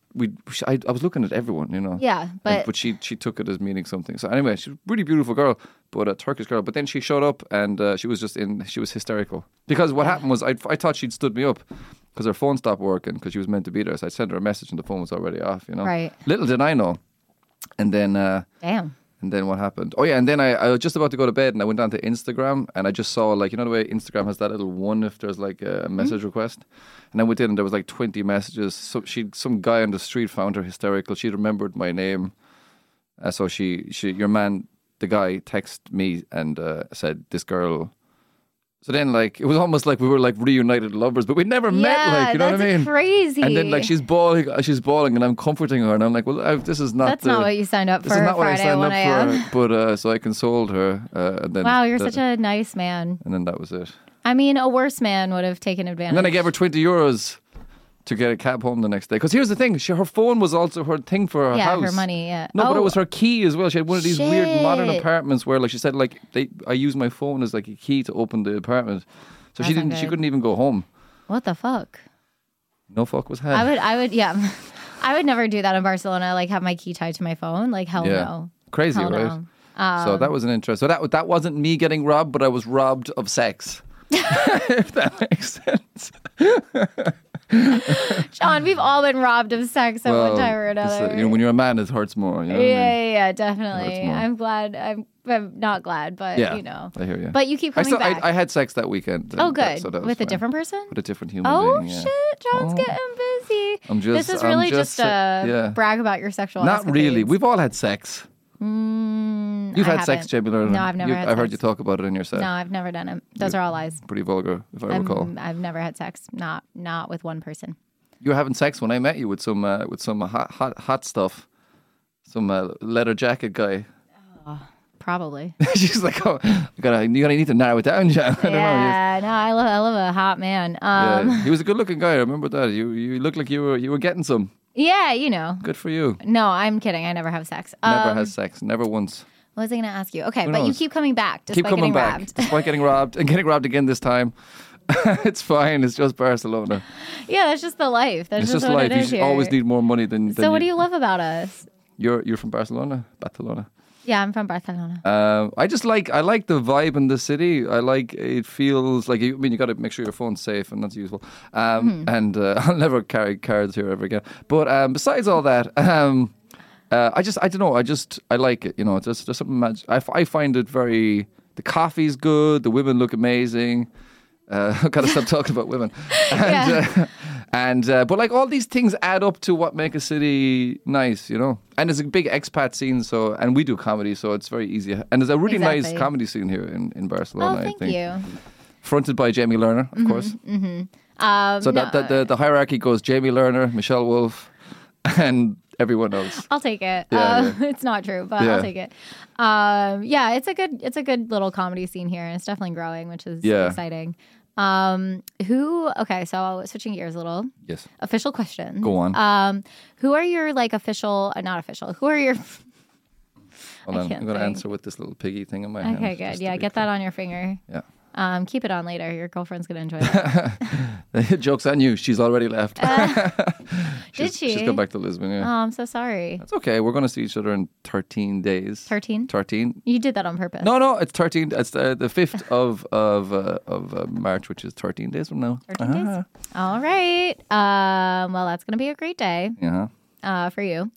I was looking at everyone, you know. Yeah, but she took it as meaning something. So anyway, she's a really beautiful girl, but a Turkish girl. But then she showed up, and she was hysterical. Because what happened was I thought she'd stood me up because her phone stopped working because she was meant to be there. So I sent her a message and the phone was already off, you know. Right. Little did I know. And then damn. And then what happened? Oh yeah, and then I was just about to go to bed, and I went on to Instagram, and I just saw, like, you know the way Instagram has that little one if there's like a message request, and I went in and there was like 20 messages. So some guy on the street found her hysterical. She remembered my name, so your man, the guy, texted me and said this girl. So then, like, it was almost like we were like reunited lovers, but we'd never met. Like, you know what I mean? Crazy. And then, like, she's bawling, and I'm comforting her, and I'm like, well, this is not. That's not what you signed up for. This is not what I Friday signed at 1 up for. But so I consoled her. And then wow, you're such a nice man. And then that was it. I mean, a worse man would have taken advantage. And then I gave her €20 to get a cab home the next day. Because here's the thing, her phone was also her thing for her house. Yeah, her money, yeah. No, but it was her key as well. She had one of these weird modern Shit. apartments where, like, she said, like, I use my phone as like a key to open the apartment. So she couldn't even go home. What the fuck? No fuck was had. I would, yeah. I would never do that in Barcelona, like have my key tied to my phone. Like, hell no. Crazy, hell right? No. So that was an interest. So that wasn't me getting robbed, but I was robbed of sex. If that makes sense. Sean, we've all been robbed of sex at one time or another. When you're a man, it hurts more. You know what I mean? Yeah, definitely. I'm glad. I'm not glad, but you know. I hear you. But you keep coming back. I had sex that weekend. Oh, good. So that was with a fine. different person? With a different human being. Yeah. Shit, John's getting busy. This is I'm really just a brag about your sexual Not escapades. really. We've all had sex. You've had sex, Jamie Lerner. No, I've never had sex. I've heard you talk about it in your set. No, I've never done it. Those are all lies. Pretty vulgar, if I recall. I've never had sex. Not with one person. You were having sex when I met you with some hot stuff, some leather jacket guy. Probably. She's like, oh, you need to narrow it down, John. I don't know. Yeah, no, I love a hot man. Yeah, he was a good-looking guy. I remember that. You looked like you were getting some. Yeah, you know. Good for you. No, I'm kidding. I never have sex. Never has sex. Never once. What was I going to ask you? Okay, Who but you knows? keep coming back Keep despite coming getting back. robbed. Despite getting robbed and getting robbed again this time. It's fine. It's just Barcelona. Yeah, that's just the life. That's It's just what life. it You is should here. always need more money than So what do you love about us? You're from Barcelona? Yeah, I'm from Barcelona. I like the vibe in the city. I like it feels like you got to make sure your phone's safe, and that's useful. And I'll never carry cards here ever again. But besides all that, I don't know. I like it. You know, there's something magic. I find it very. The coffee's good. The women look amazing. I've got to stop talking about women. And, but like all these things add up to what make a city nice, you know. And there's a big expat scene, and we do comedy, so it's very easy. And there's a really nice comedy scene here in Barcelona. Thank you. Fronted by Jamie Lerner, of course. So the hierarchy goes Jamie Lerner, Michelle Wolf, and everyone else. I'll take it. Yeah. It's not true, but I'll take it. It's a good little comedy scene here, and it's definitely growing, which is exciting. Okay, so switching gears a little. Yes. Official question. Go on. Who are your not official? Who are your? Hold on, I'm going to answer with this little piggy thing in my hand. Okay, good. Yeah, get that on your finger. Yeah. Keep it on later. Your girlfriend's going to enjoy that. Joke's on you. She's already left. Did she? She's gone back to Lisbon, yeah. Oh, I'm so sorry. That's okay. We're going to see each other in 13 days. 13? 13. You did that on purpose. No, it's 13. It's the 5th of March, which is 13 days from now. 13 days? All right. Well, that's going to be a great day for you.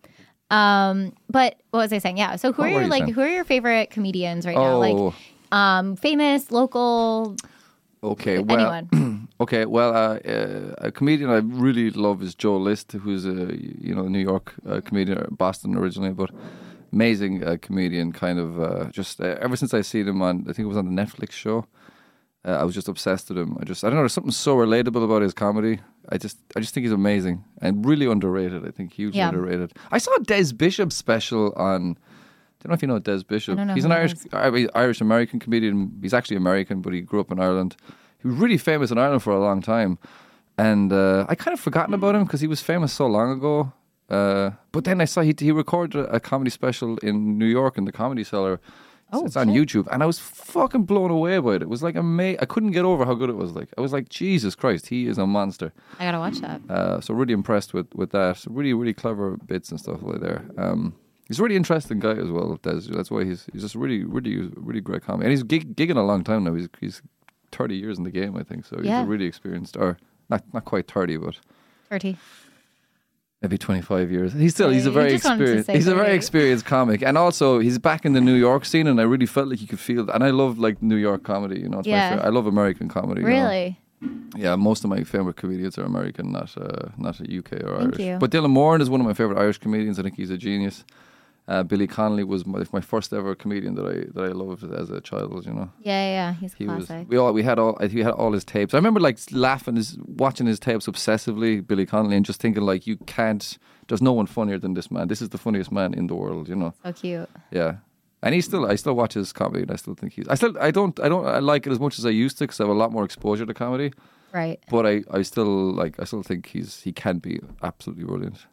But what was I saying? Yeah. So who are your favorite comedians right now? Like famous, local. Okay. Well, anyone. Okay. Well, a comedian I really love is Joe List, who's a New York comedian, Boston originally, but amazing comedian. Kind of just ever since I seen him on, I think it was on the Netflix show. I was just obsessed with him. I don't know. There's something so relatable about his comedy. I just think he's amazing and really underrated. I think hugely underrated. I saw a Des Bishop special on. I don't know if you know Des Bishop. I don't know. He's an Irish American comedian. He's actually American, but he grew up in Ireland. He was really famous in Ireland for a long time, and I kind of forgotten about him because he was famous so long ago. But then I saw he recorded a comedy special in New York in the Comedy Cellar. It's on YouTube, and I was fucking blown away by it. It was like amazing. I couldn't get over how good it was. Like I was like, Jesus Christ, he is a monster. I gotta watch that. So really impressed with that. Really, really clever bits and stuff like there. He's a really interesting guy as well. Des. That's why he's just really, really, really great comedy. And he's gigging a long time now. He's 30 years in the game, I think. So he's a really experienced, or not quite 30, but 30. Maybe 25 years. He's a very experienced comic, and also he's back in the New York scene, and I really felt like you could feel. And I love like New York comedy. It's my favorite. I love American comedy. Really? Yeah, most of my favorite comedians are American, not UK or Irish. You. But Dylan Moran is one of my favorite Irish comedians. I think he's a genius. Billy Connolly was my first ever comedian that I loved as a child. Yeah, he's classic. He had all his tapes. I remember like watching his tapes obsessively, Billy Connolly, and just thinking like, you can't. There's no one funnier than this man. This is the funniest man in the world. So cute. Yeah, and I still watch his comedy, and I still think I don't like it as much as I used to because I have a lot more exposure to comedy. Right. But I still think he can be absolutely brilliant.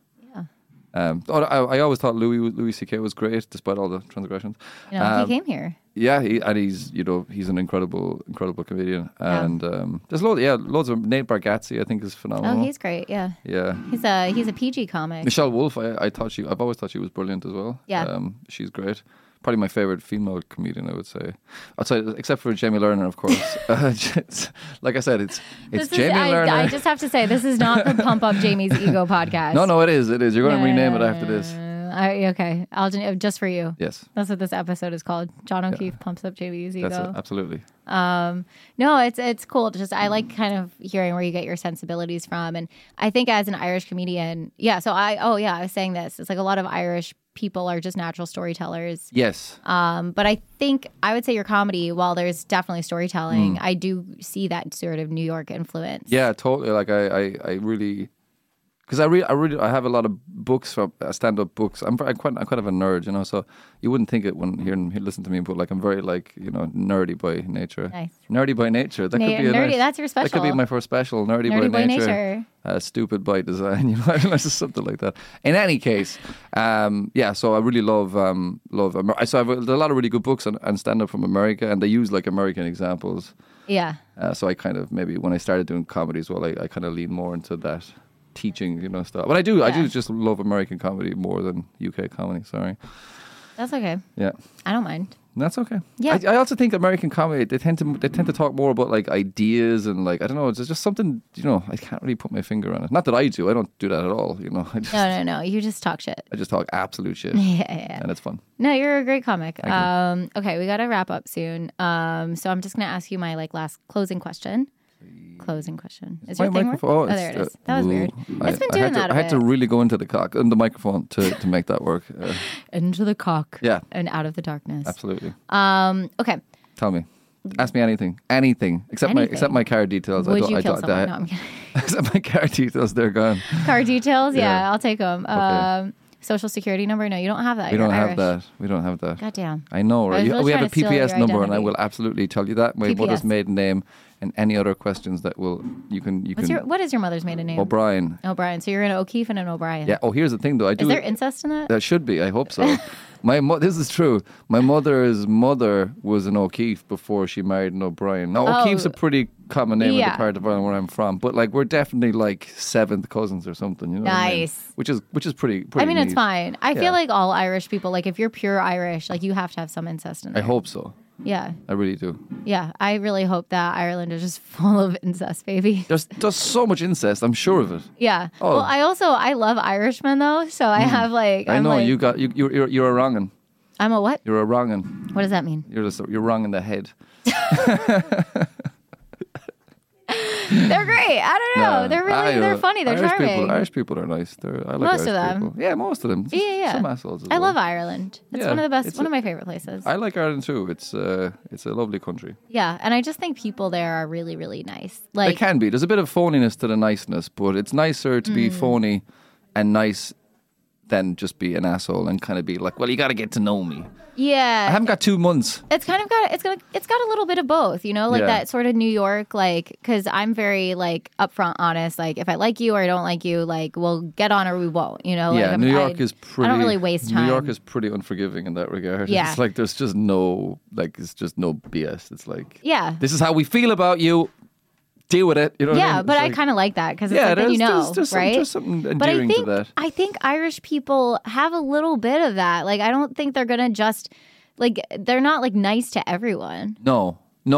I always thought Louis C.K. was great despite all the transgressions. He came here. Yeah, he's an incredible comedian, and there's loads of Nate Bargatze. I think is phenomenal. Oh, he's great. Yeah. Yeah. He's a PG comic. Michelle Wolf. I've always thought she was brilliant as well. Yeah. She's great. Probably my favorite female comedian, I would say. Except for Jamie Lerner, of course. Like I said, it's Jamie Lerner. I just have to say, this is not the Pump Up Jamie's Ego podcast. No, it is. You're going to rename it after this. Okay, I'll just for you. Yes, that's what this episode is called. John O'Keefe pumps up Jamie's ego. That's it, absolutely. No, it's cool. Just I like kind of hearing where you get your sensibilities from, and I think as an Irish comedian, So I was saying this. It's like a lot of Irish people are just natural storytellers. Yes. But I think I would say your comedy, while there's definitely storytelling, I do see that sort of New York influence. Yeah, totally. Like I really. Because I have a lot of books from stand-up books. I'm kind of a nerd, so you wouldn't think it when listen to me, but like I'm very nerdy by nature. Nice. Nerdy by nature. That could be nerdy. That's your special. That could be my first special. Nerdy by nature. Stupid by design. Just something like that. In any case, So I really love. So I have a lot of really good books on stand-up from America, and they use like American examples. Yeah. So I kind of maybe when I started doing comedy as well, I kind of lean more into that. Teaching, stuff. But I do just love American comedy more than UK comedy. Sorry. That's okay. Yeah. I don't mind. That's okay. Yeah. I also think American comedy they tend to talk more about like ideas and like I don't know. It's just something I can't really put my finger on it. Not that I do. I don't do that at all. No. You just talk shit. I just talk absolute shit. Yeah. And it's fun. No, you're a great comic. Thank you. Okay, we got to wrap up soon. So I'm just gonna ask you my last closing question. Is your thing working? Oh, there it is. That was weird. It's been doing that a bit. I had to really go into the microphone to make that work. Into the cock. Yeah. And out of the darkness. Absolutely. Okay. Tell me. Ask me anything. Except my car details. Would you kill someone? No, I'm kidding. Except my car details, they're gone. Car details? Yeah, I'll take them. Okay. Social security number? No, you don't have that. We don't have that. Goddamn. I know, right? We have a PPS number, and I will absolutely tell you that. My PPS. mother's maiden name, and any other questions that you can. What is your mother's maiden name? O'Brien. O'Brien. So you're an O'Keefe and an O'Brien. Yeah. Oh, here's the thing, though. Is there incest in that? There should be. I hope so. This is true. My mother's mother was an O'Keefe before she married an O'Brien. Now, O'Keefe's a pretty common name in the part of Ireland where I'm from, but like we're definitely like seventh cousins or something. You know Nice. what I mean? Which is pretty. I mean, neat. it's fine. I feel like all Irish people, like if you're pure Irish, like you have to have some incest in I there. hope so. Yeah. I really do. Yeah. I really hope that Ireland is just full of incest, baby. There's so much incest. I'm sure of it. Yeah. Oh. Well, I love Irishmen though, so I have like. I know like, you're a wrong'un. I'm a what? You're a wrong'un. What does that mean? You're wrong in the head. They're great. I don't know. They're funny. They're Irish charming. Irish people are nice. I like Most Irish of them. people. Yeah, most of them. Yeah. Some assholes as I well. love Ireland. It's Yeah, one of the best. it's One of my favorite places. I like Ireland too. It's a lovely country. Yeah, and I just think people there are really, really nice. They Like, can be. There's a bit of phoniness to the niceness, but it's nicer to be phony and nice than just be an asshole and kind of be like, well, you got to get to know me. yeah, I haven't got 2 months. it's kind of got it's got a little bit of both, you know, like Yeah. that sort of New York, like because I'm very like upfront, honest. Like if I like you or I don't like you, like we'll get on or we won't, you know. Yeah, like, New York is pretty. I don't really waste time. New York is pretty unforgiving in that regard. Yeah. It's like there's just no BS. It's like, Yeah. this is how we feel about you. Deal with it. You know what I mean? Yeah, but It's I like- kind of like that because it's Yeah, like, then you know, there's right? There's something But endearing to that. I think Irish people have a little bit of that. Like, I don't think they're gonna just like they're not like nice to everyone. No.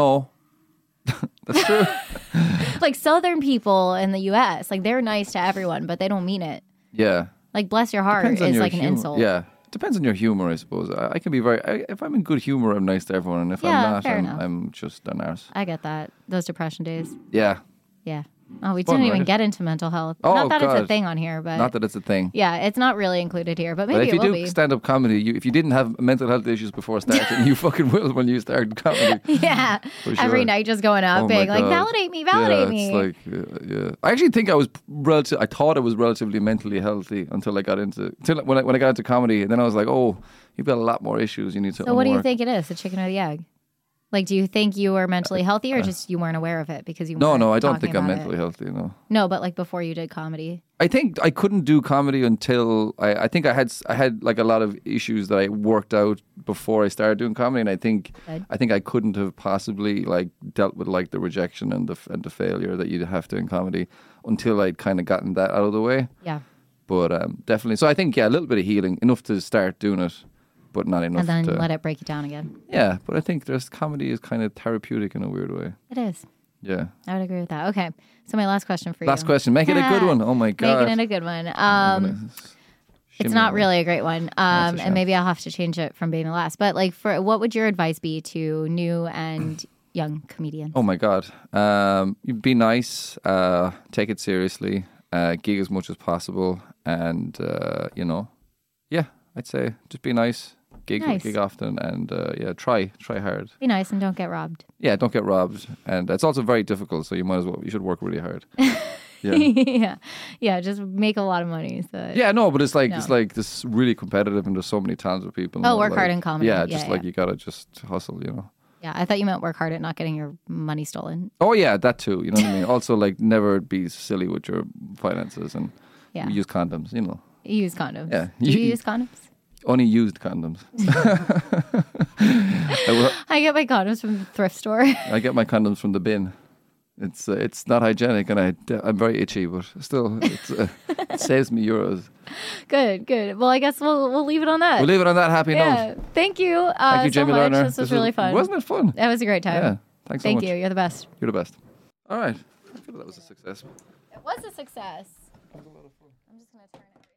That's true. Like Southern people in the U.S., like they're nice to everyone, but they don't mean it. Yeah. Like, bless your heart Depends on is your like an humor. insult. Yeah. Depends on your humor, I suppose. I can be if I'm in good humor, I'm nice to everyone. And if Yeah, I'm not, fair enough. I'm just an arse. I get that. Those depression days. Yeah. Yeah. Oh, we fun, didn't even right? get into mental health. Oh, Not that it's a God. thing on here, but Not that it's a thing. yeah, it's not really included here, but maybe But if it you will do be. stand-up comedy, if you didn't have mental health issues before starting, you fucking will when you start comedy. Yeah. For Every sure. night just going up Oh my being like, God. validate me, validate yeah, me. It's like, yeah. I actually think I was I thought I was relatively mentally healthy until I got into when I got into comedy, and then I was like, oh, you've got a lot more issues. You need to. So what do you unwork. think it is, the chicken or the egg? Like, do you think you were mentally healthy or just you weren't aware of it because you weren't No, I don't talking think I'm about mentally it? healthy. No. No, but like before you did comedy. I think I couldn't do comedy until I think I had like a lot of issues that I worked out before I started doing comedy, and I think Good. I couldn't have possibly like dealt with like the rejection and the failure that you'd have to in comedy until I'd kind of gotten that out of the way. Yeah. But definitely, so I think a little bit of healing, enough to start doing it, but not enough. And then to, let it break you down again. Yeah, but I think comedy is kind of therapeutic in a weird way. It is. Yeah. I would agree with that. Okay. So my last question for you. Last question. Make it a good one. Oh my God. Making it a good one. It's Shimmy not on. really a great one. That's a shame. And maybe I'll have to change it from being the last. But like, for what would your advice be to new and young comedians? Oh my God. You be nice. Take it seriously. Gig as much as possible. And, yeah, I'd say just be nice. Nice. Gig often. And, try hard. Be nice and don't get robbed. Yeah, don't get robbed. And it's also very difficult. So you should work really hard. Yeah. Yeah. Just make a lot of money. So Yeah, no, but it's like No. this really competitive and there's so many talented people. Oh, and, work like, hard in comedy. Yeah, Yeah, just yeah. like you gotta just hustle, Yeah, I thought you meant work hard at not getting your money stolen. Oh yeah, that too. You know what I mean? Also, like never be silly with your finances and Yeah. use condoms. You Use condoms. Yeah. Do you use condoms? only used condoms. I get my condoms from the thrift store. I get my condoms from the bin. It's not hygienic, and I'm very itchy, but still, it saves me euros. Good. Well, I guess we'll leave it on that. We'll leave it on that happy Yeah. note. Thank you. Thank you, so Jamie much. Lerner. This was really fun. Wasn't it fun? That was a great time. Yeah. Thanks so Thank much. you. You're the best. You're the best. All right. I feel that was a success. It was a success. I'm just gonna turn it.